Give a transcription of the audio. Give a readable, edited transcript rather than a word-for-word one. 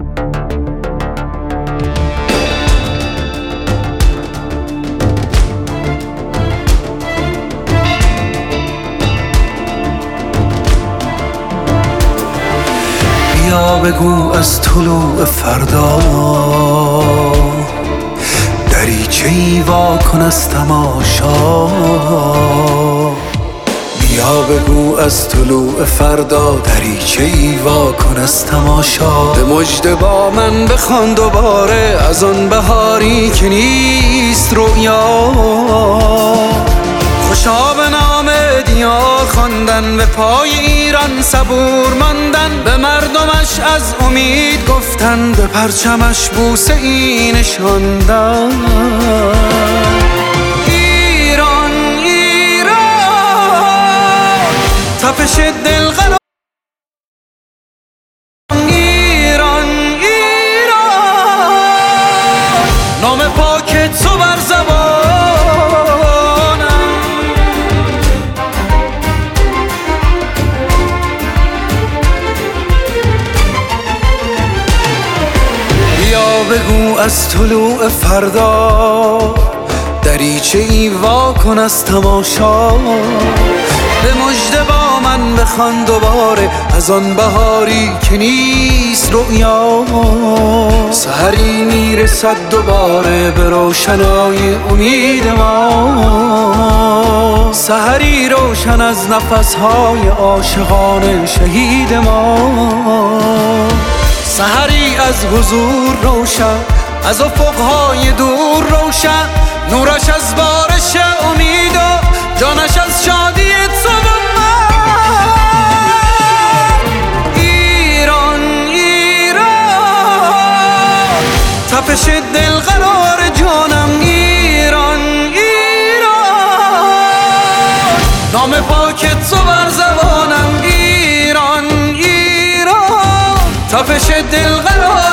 بیا بگو از طلوع فردا دریچه‌ای وا کن از تماشا. بیا بگو از طلوع فردا دریچه‌ای وا کن از تماشا. به مژده با من بخوان دوباره از آن بهاری که نیست رؤیا. خوشا به نام دیار خواندن، به پای ایران صبور ماندن، به مردمش از امید گفتن، به پرچمش بوسه ای نشاندن. ایران ایران تپش دل قرار، ایران ایران نام پاک تو بر زبان. بگو از طلوع فردا دریچه‌ای وا کن از تماشا. به مژده با من بخوان دوباره از آن بهاری که نیست رؤیا. سحری میرسد دوباره به روشنای امید ما، سحری روشن از نفسهای عاشقان شهید ما. سحری از حضور روشن، از افقهای دور روشن، نورش از بارش امید و جانش از شادی تو و من. ایران ایران تپش دل قرار جانم، ایران ایران نام پاک تو بر زبانم. ایران ایران تپش دل قرار